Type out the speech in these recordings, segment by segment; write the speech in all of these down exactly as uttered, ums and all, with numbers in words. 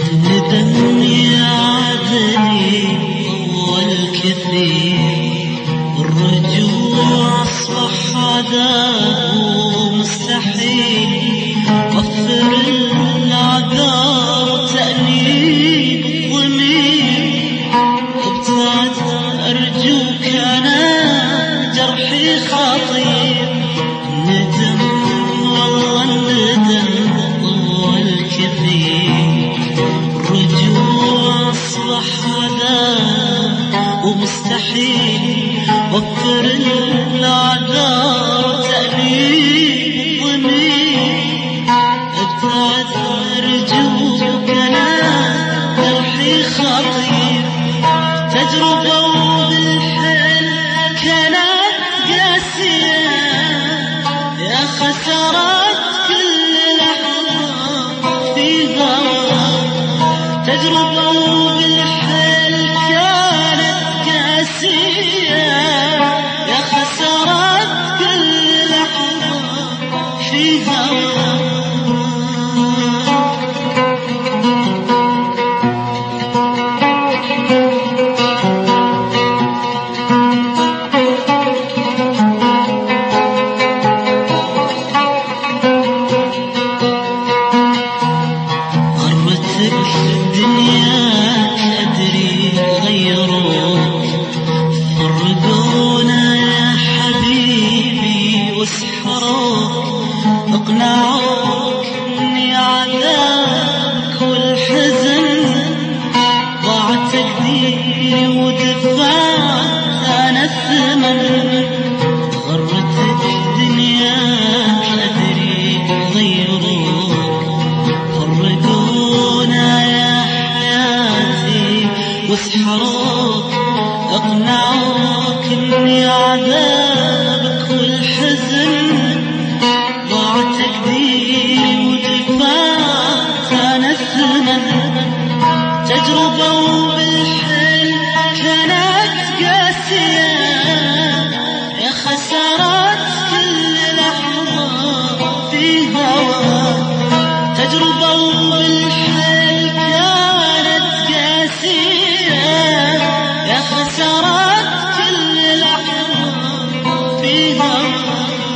الندم يا عدلي طول كثير، والرجوع أصبح عذاب ومستحيل. غفر العذاب وتأنيب الضمير، ابتعد أرجوك أنا جرحي خطير. الندم والله الندم طول كثير، الرجوع أصبح عذاب ومستحيل. غفر العذاب وتأنيب الضمير، ابتعد أرجوك أنا جرحي خطير. تجربة وبالحل كانت قاسية، يا خسارات كل لحظة في هواك. تجربة وبالحل كانت قاسية، يا خسارات كل لحظة في هواك. دنياك أدري غيروك، فرقونا يا حبيبي واسحروك. اقنعوك اني عذابك والحزن، ضاع تقديري ودفعت انا الثمن. غرتك دنياك أدري غيروك، فرقونا يا حياتي واسحروك. اقنعوك اني عذابك والحزن، ضاع تقديري ودفعت انا الثمن. تجربة وبالحل كانت قاسية، يا خسارات كل لحظة في هواك. تجربة وبالحل كانت قاسية، يا خسارات كل لحظة في هواك.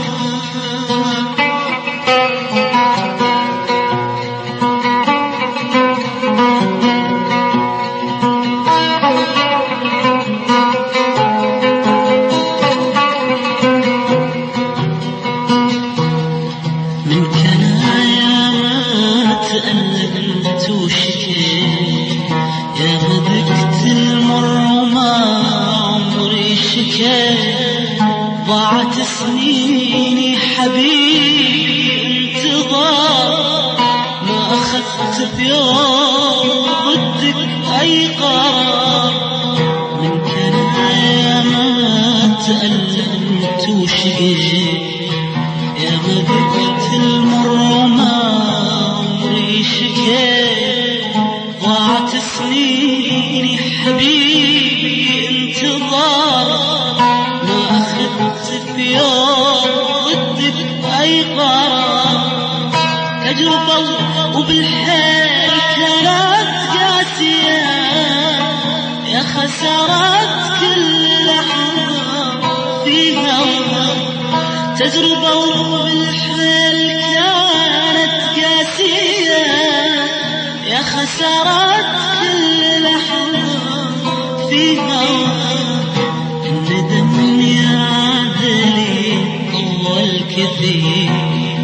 من كنايا ما تألمت وشكيت، يا بذقت المر وما عمري شكيت. ضاعت سنيني حبيبي انتظار، ما أخذت بيوم ضدك أي قرار. من كنايا ما تألمت وشكيت، يا بذقت المر وما عمري شكيت. ضاعت سنيني حبيبي انتظار، ما أخذت في يوم ضدك أي قرار. تجربة وبالحيل كانت قاسية، يا خسارات كل لحظة في هواك. تجربة وبالحيل كانت قاسية، يا خسارات كل لحظة في هواك. الندم يا عدلي طول كثير،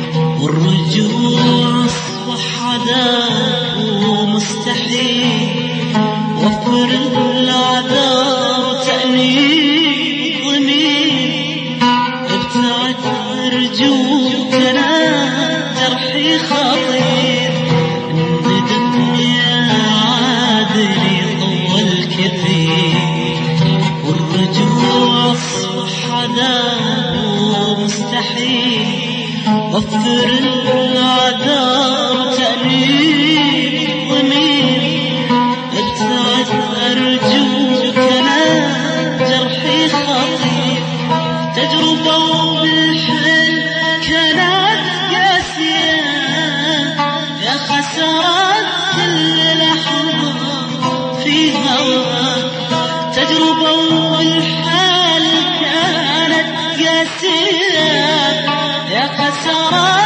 والرجوع أصبح عذاب ومستحيل. وفر العذاب وتأنيب الضمير، ابتعد أرجوك أنا جرحي خطير. الندم يا عادلي طول كثير، والرجوع أصبح عذاب ومستحيل. غفر العذاب وتأنيب الضمير، ابتعد أرجوك أنا جرحي خطير. تجربة وبالحل كانت قاسية، يا خسارات كل لحظة في هواك تجربة والحال كانت قاسية يا خسارة